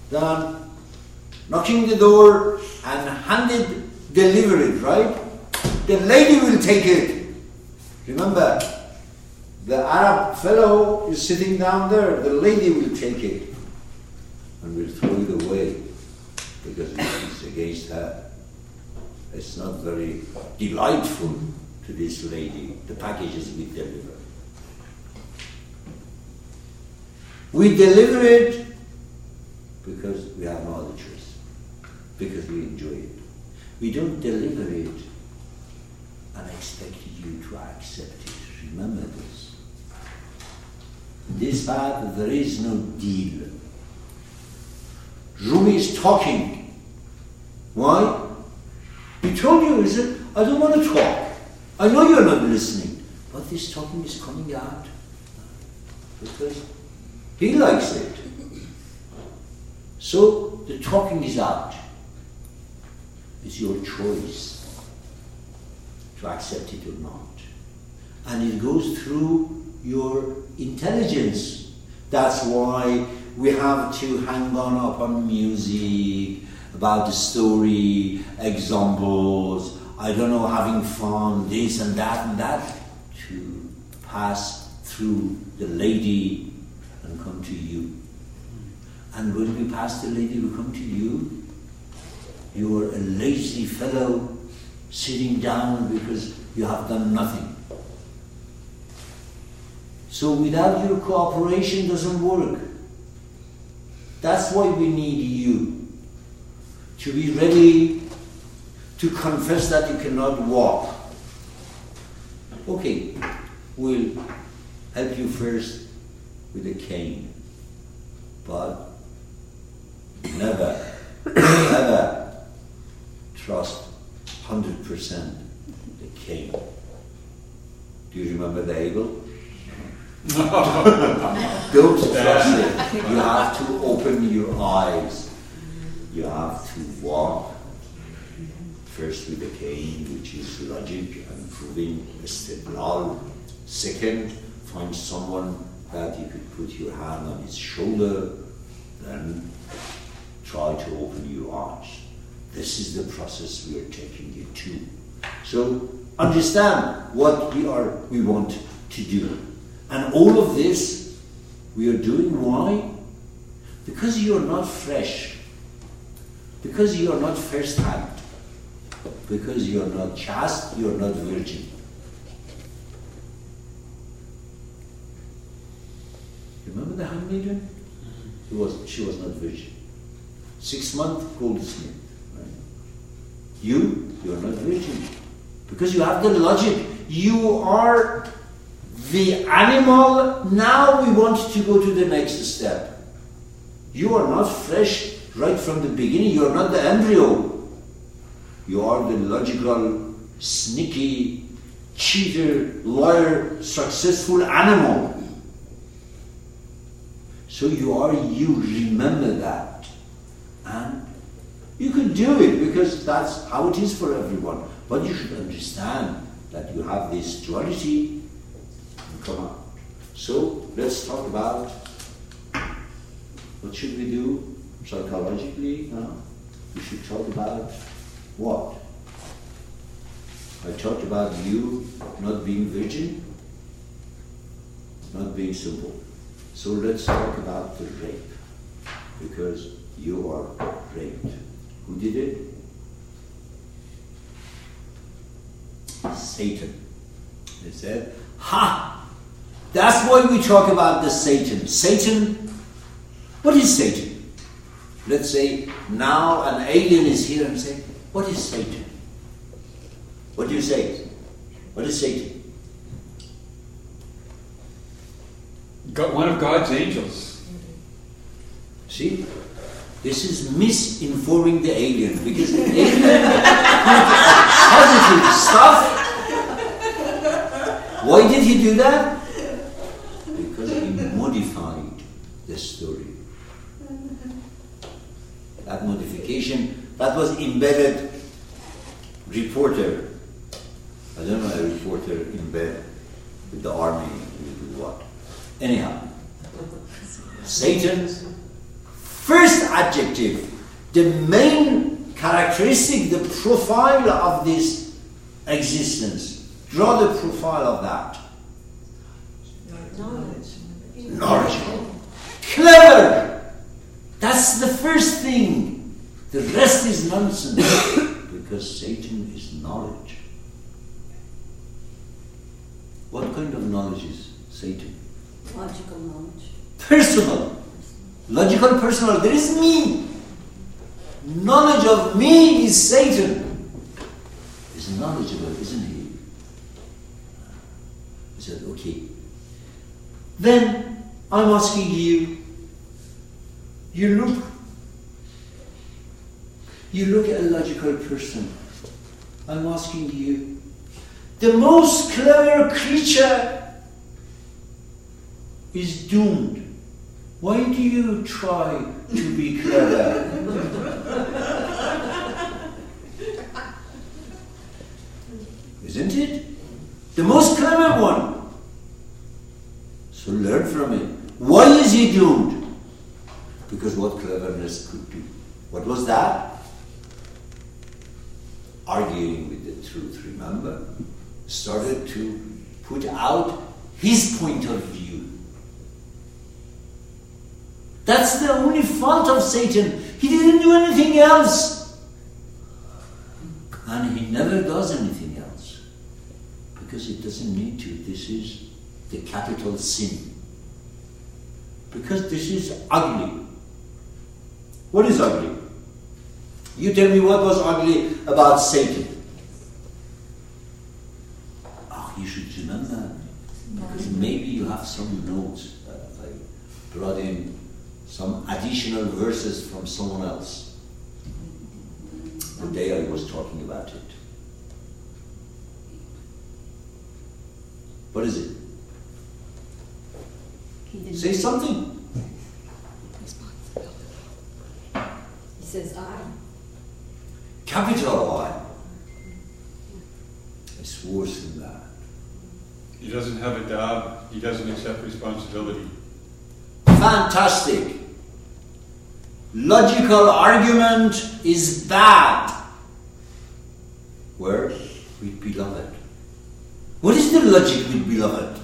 than knocking the door and deliver it, right? The lady will take it. Remember, the Arab fellow is sitting down there. The lady will take it and will throw it away because it's against her. It's not very delightful to this lady, the packages we deliver. We deliver it because we have no other choice, because we enjoy it. We don't deliver it and expect you to accept it. Remember this. In this path, there is no deal. Rumi is talking. Why? He told you, he said, I don't want to talk. I know you're not listening. But this talking is coming out because he likes it. So the talking is out. It's your choice to accept it or not. And it goes through your intelligence. That's why we have to hang on music, about the story, examples, I don't know, having fun, this and that, to pass through the lady and come to you. And when we pass the lady, we come to you. You are a lazy fellow sitting down because you have done nothing. So without your cooperation, it doesn't work. That's why we need you to be ready to confess that you cannot walk. Okay, we'll help you first with a cane, but never, ever trust 100% the cane. Do you remember the eagle? Don't trust it. You have to open your eyes. You have to walk first with the cane, which is logic and proving istidlal. Second, find someone that you could put your hand on his shoulder, then try to open your eyes. This is the process we are taking you to. So understand what we want to do. And all of this we are doing, why? Because you are not fresh. Because you are not first hand. Because you are not chaste, you are not virgin. Remember the handmaiden? She was not virgin. 6 months goldsmith. Right? You are not virgin. Because you have the logic. You are the animal. Now we want to go to the next step. You are not fresh right from the beginning. You are not the embryo. You are the logical, sneaky, cheater, liar, successful animal. So you are you. Remember that. And you can do it because that's how it is for everyone. But you should understand that you have this duality and come out. So let's talk about what should we do psychologically now. We should talk about what? I talked about you not being virgin, not being simple. So let's talk about the rape, because you are raped. Who did it? Satan. They said, ha! That's why we talk about the Satan. Satan, what is Satan? Let's say now an alien is here and say, what is Satan? What do you say? What is Satan? One of God's angels. See? This is misinforming the alien, because the alien put positive stuff. Why did he do that? Because he modified the story. That modification, that was embedded reporter. I don't know, a reporter in bed with the army, with what. Anyhow, Satan First adjective, the main characteristic, the profile of this existence. Draw the profile of that. Knowledgeable. Clever. That's the first thing. The rest is nonsense. Because Satan is knowledge. What kind of knowledge is Satan? Logical knowledge. Personal. Logical, personal. There is me. Knowledge of me is Satan. Is knowledgeable, isn't he? He said, okay. Then I'm asking you, you look at a logical person. I'm asking you, the most clever creature is doomed. Why do you try to be clever? Isn't it? The most clever one. So learn from it. Why is he doomed? Because what cleverness could do. What was that? Arguing with the truth, remember? Started to put out his point of view. That's the only fault of Satan. He didn't do anything else. And he never does anything else. Because it doesn't need to. This is the capital sin. Because this is ugly. What is ugly? You tell me what was ugly about Satan. Oh, you should remember. Because maybe you have some notes that I brought in. Some additional verses from someone else. The day I was talking about it. What is it? Say something. He says I. Capital I. It's worse than that. He doesn't have a job. He doesn't accept responsibility. Fantastic. Logical argument is bad. Where? With beloved. What is the logic with beloved?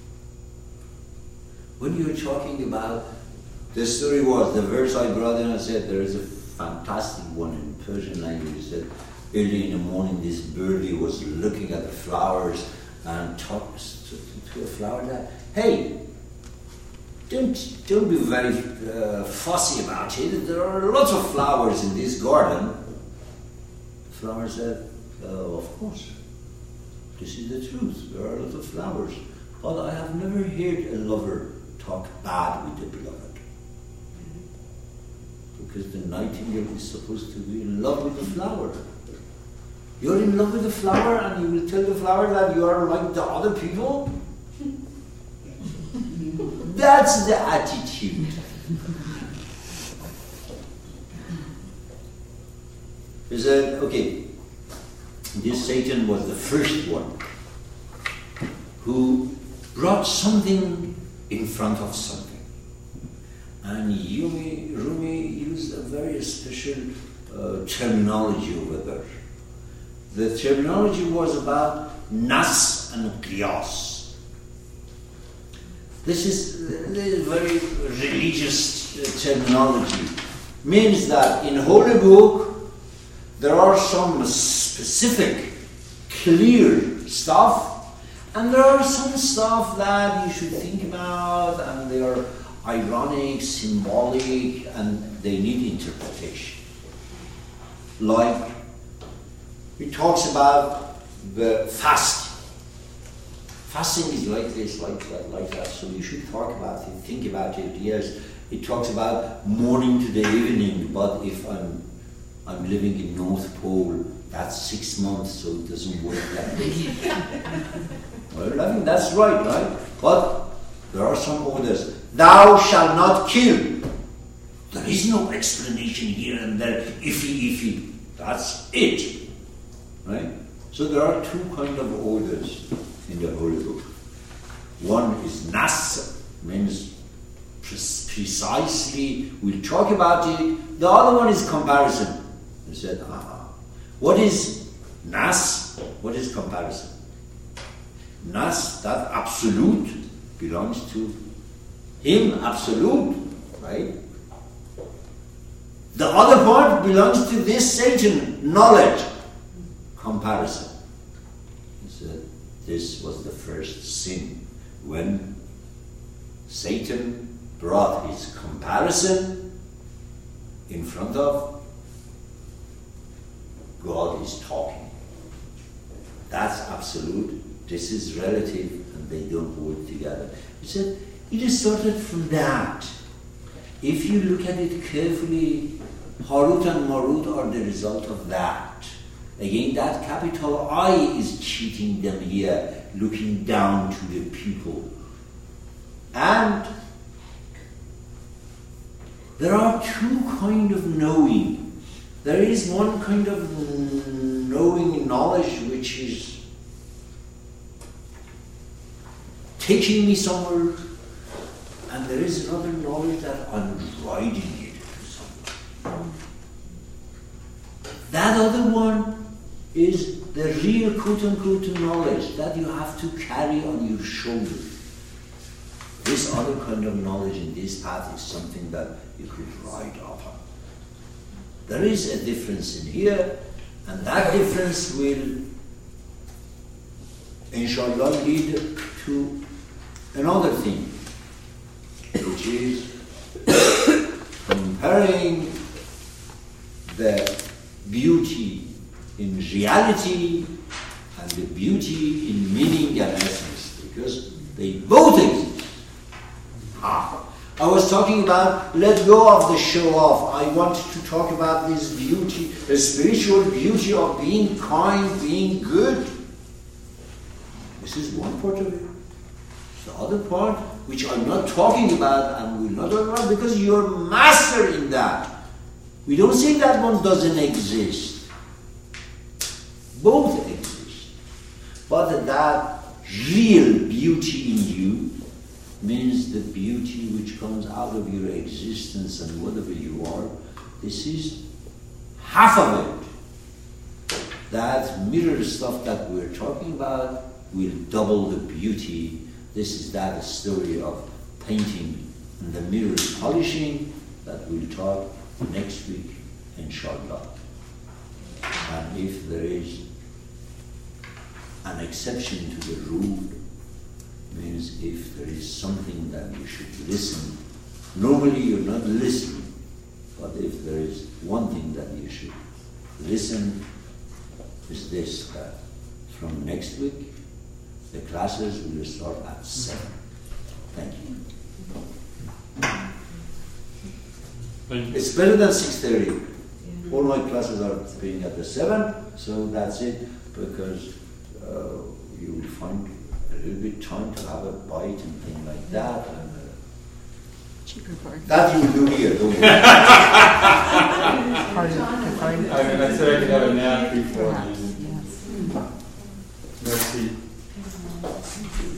When you're talking about, the story was, the verse I brought in, I said there is a fantastic one in Persian language. It said, early in the morning this birdie was looking at the flowers and talks to a flower that, hey, don't be very fussy about it. There are lots of flowers in this garden. The flower said, of course. This is the truth. There are lots of flowers. But I have never heard a lover talk bad with the beloved. Because the nightingale is supposed to be in love with the flower. You're in love with the flower and you will tell the flower that you are like the other people? That's the attitude. He said, okay, this Satan was the first one who brought something in front of something. And Rumi used a very special terminology over there. The terminology was about nas and qiyas. This is very religious terminology. Means that in Holy Book there are some specific, clear stuff, and there are some stuff that you should think about, and they are ironic, symbolic, and they need interpretation. Like, he talks about the fast. Fasting is like this, like that. So you should talk about it, think about it. Yes, it talks about morning to the evening, but if I'm living in North Pole, that's 6 months, so it doesn't work like this. Well, I mean, that's right? But there are some orders. Thou shalt not kill. There is no explanation here and there. Iffy. That's it. Right? So there are two kind of orders in the Holy Book. One is nas, means precisely, we'll talk about it. The other one is comparison. I said, what is nas? What is comparison? Nas, that absolute, belongs to him, absolute, right? The other part belongs to this Satan, knowledge, comparison. He said, this was the first sin, when Satan brought his comparison in front of God is talking. That's absolute, this is relative, and they don't work together. He said, it started from that. If you look at it carefully, Harut and Marut are the result of that. Again, that capital I is cheating them here, looking down to the people. And there are two kinds of knowing. There is one kind of knowing, knowledge, which is taking me somewhere, and there is another knowledge that I'm riding it to somewhere. That other one is the real quote-unquote knowledge that you have to carry on your shoulder. This other kind of knowledge in this path is something that you could ride upon. There is a difference in here, and that difference will, inshallah, lead to another thing, which is comparing the beauty in reality and the beauty in meaning and essence, because they both exist. I was talking about let go of the show off. I want to talk about this beauty, the spiritual beauty of being kind, being good. This is one part of it. The other part, which I'm not talking about and will not talk about, because you're master in that. We don't say that one doesn't exist. Both exist. But that real beauty in you means the beauty which comes out of your existence and whatever you are. This is half of it. That mirror stuff that we're talking about will double the beauty. This is that story of painting and the mirror polishing that we'll talk next week, inshallah. And if there is an exception to the rule, means if there is something that you should listen, normally you're not listening, but if there is one thing that you should listen, is this, that from next week, the classes will start at 7. Thank you. Thank you. It's better than 6:30. All my classes are being at the 7, so that's it, because you will find a little bit time to have a bite and things like that. And, cheaper part. that you will do here, don't you? Part of the party. I said I could have a nap.